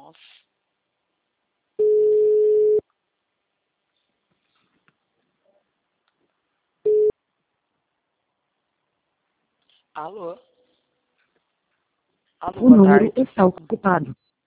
Nossa. Alô? Alô, O boa número tarde. está ocupado.